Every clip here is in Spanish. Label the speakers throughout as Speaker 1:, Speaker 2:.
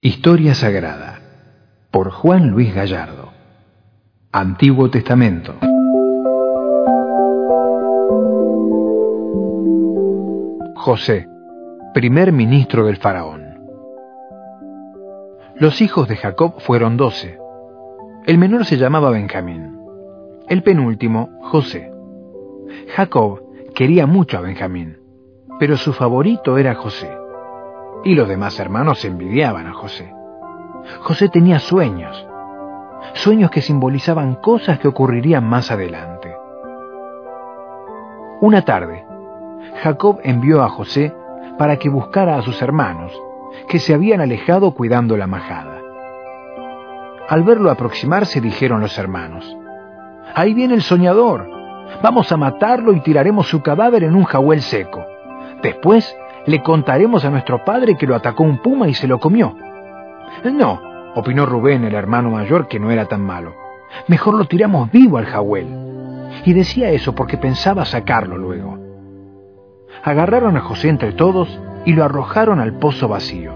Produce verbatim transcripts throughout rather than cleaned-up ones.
Speaker 1: Historia Sagrada, por Juan Luis Gallardo. Antiguo Testamento. José, primer ministro del faraón. Los hijos de Jacob fueron doce. El menor se llamaba Benjamín, el penúltimo José. Jacob quería mucho a Benjamín, pero su favorito era José. Y los demás hermanos envidiaban a José. José tenía sueños, sueños que simbolizaban cosas que ocurrirían más adelante. Una tarde, Jacob envió a José para que buscara a sus hermanos, que se habían alejado cuidando la majada. Al verlo aproximarse, dijeron los hermanos: «Ahí viene el soñador. Vamos a matarlo y tiraremos su cadáver en un jahuel seco. Después le contaremos a nuestro padre que lo atacó un puma y se lo comió». «No», opinó Rubén, el hermano mayor, que no era tan malo. «Mejor lo tiramos vivo al jahuel». Y decía eso porque pensaba sacarlo luego. Agarraron a José entre todos y lo arrojaron al pozo vacío.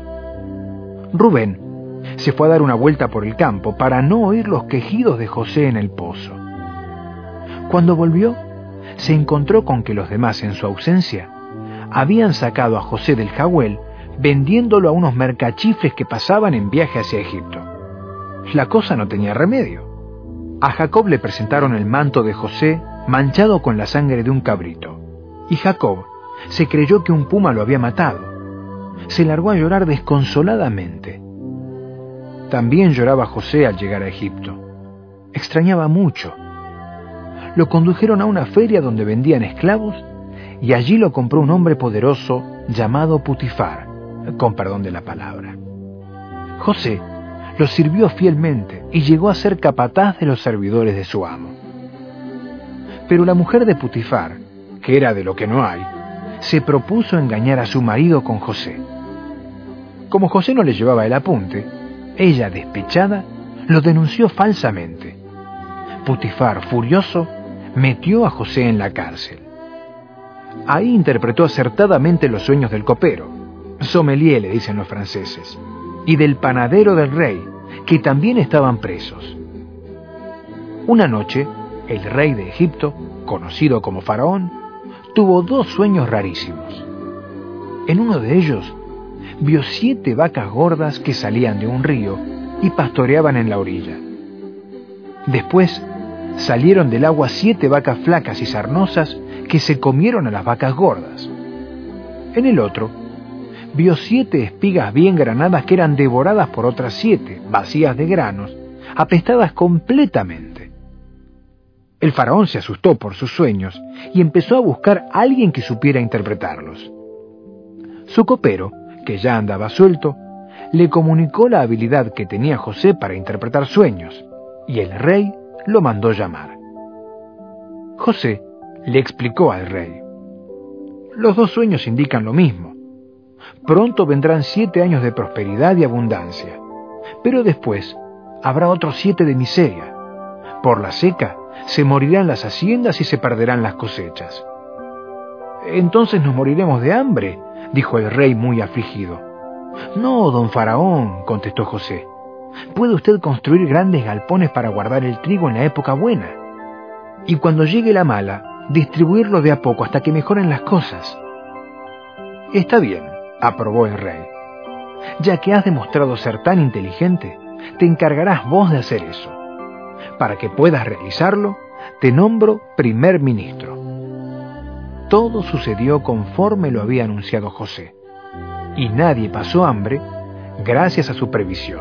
Speaker 1: Rubén se fue a dar una vuelta por el campo para no oír los quejidos de José en el pozo. Cuando volvió, se encontró con que los demás, en su ausencia, habían sacado a José del jahuel vendiéndolo a unos mercachifles que pasaban en viaje hacia Egipto. La cosa no tenía remedio. A Jacob le presentaron el manto de José manchado con la sangre de un cabrito, y Jacob se creyó que un puma lo había matado. Se largó a llorar desconsoladamente. También lloraba José al llegar a Egipto. Extrañaba mucho. Lo condujeron a una feria donde vendían esclavos y allí lo compró un hombre poderoso llamado Putifar, con perdón de la palabra. José lo sirvió fielmente y llegó a ser capataz de los servidores de su amo. Pero la mujer de Putifar, que era de lo que no hay, se propuso engañar a su marido con José. Como José no le llevaba el apunte, ella, despechada, lo denunció falsamente. Putifar, furioso, metió a José en la cárcel. Ahí interpretó acertadamente los sueños del copero, sommelier le dicen los franceses, y del panadero del rey, que también estaban presos. Una noche, el rey de Egipto, conocido como Faraón, tuvo dos sueños rarísimos. En uno de ellos, vio siete vacas gordas que salían de un río y pastoreaban en la orilla. Después, salieron del agua siete vacas flacas y sarnosas que se comieron a las vacas gordas. En el otro, vio siete espigas bien granadas que eran devoradas por otras siete, vacías de granos, apestadas completamente. El faraón se asustó por sus sueños y empezó a buscar a alguien que supiera interpretarlos. Su copero, que ya andaba suelto, le comunicó la habilidad que tenía José para interpretar sueños, y el rey lo mandó llamar. José le explicó al rey: «Los dos sueños indican lo mismo. Pronto vendrán siete años de prosperidad y abundancia, pero después habrá otros siete de miseria. Por la seca se morirán las haciendas y se perderán las cosechas». «Entonces nos moriremos de hambre», dijo el rey muy afligido. «No, don Faraón», contestó José. «Puede usted construir grandes galpones para guardar el trigo en la época buena, y cuando llegue la mala, distribuirlo de a poco hasta que mejoren las cosas». «Está bien», aprobó el rey. «Ya que has demostrado ser tan inteligente, te encargarás vos de hacer eso. Para que puedas realizarlo, te nombro primer ministro». Todo sucedió conforme lo había anunciado José, y nadie pasó hambre gracias a su previsión.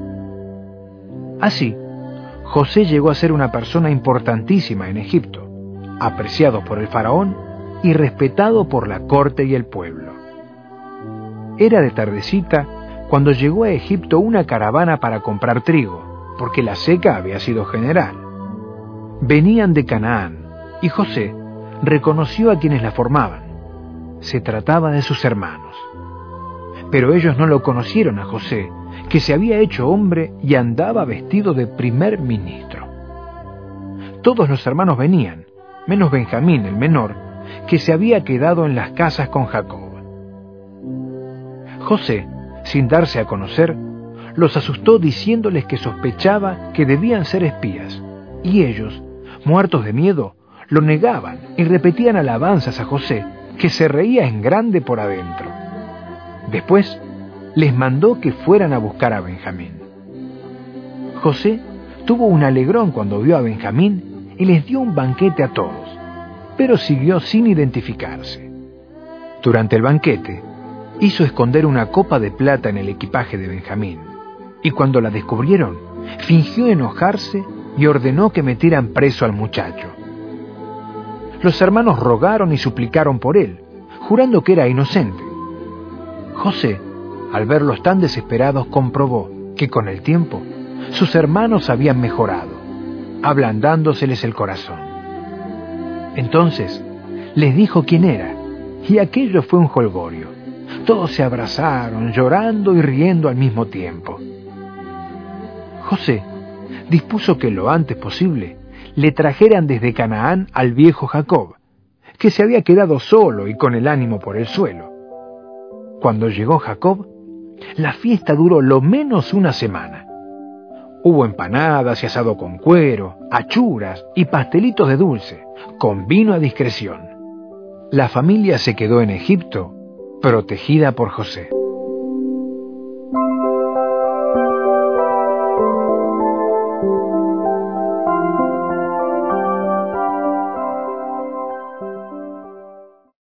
Speaker 1: Así, José llegó a ser una persona importantísima en Egipto, apreciado por el faraón y respetado por la corte y el pueblo. Era de tardecita cuando llegó a Egipto una caravana para comprar trigo, porque la seca había sido general. Venían de Canaán, y José reconoció a quienes la formaban. Se trataba de sus hermanos. Pero ellos no lo conocieron a José, que se había hecho hombre y andaba vestido de primer ministro. Todos los hermanos venían, menos Benjamín, el menor, que se había quedado en las casas con Jacob. José, sin darse a conocer, los asustó diciéndoles que sospechaba que debían ser espías, y ellos, muertos de miedo, lo negaban y repetían alabanzas a José, que se reía en grande por adentro. Después les mandó que fueran a buscar a Benjamín. José tuvo un alegrón cuando vio a Benjamín y les dio un banquete a todos, pero siguió sin identificarse. Durante el banquete, hizo esconder una copa de plata en el equipaje de Benjamín, y cuando la descubrieron, fingió enojarse y ordenó que metieran preso al muchacho. Los hermanos rogaron y suplicaron por él, jurando que era inocente. José, al verlos tan desesperados, comprobó que con el tiempo sus hermanos habían mejorado, ablandándoseles el corazón. Entonces les dijo quién era, y aquello fue un jolgorio. Todos se abrazaron, llorando y riendo al mismo tiempo. José dispuso que lo antes posible le trajeran desde Canaán al viejo Jacob, que se había quedado solo y con el ánimo por el suelo. Cuando llegó Jacob, la fiesta duró lo menos una semana. Hubo empanadas y asado con cuero, achuras y pastelitos de dulce, con vino a discreción. La familia se quedó en Egipto, protegida por José.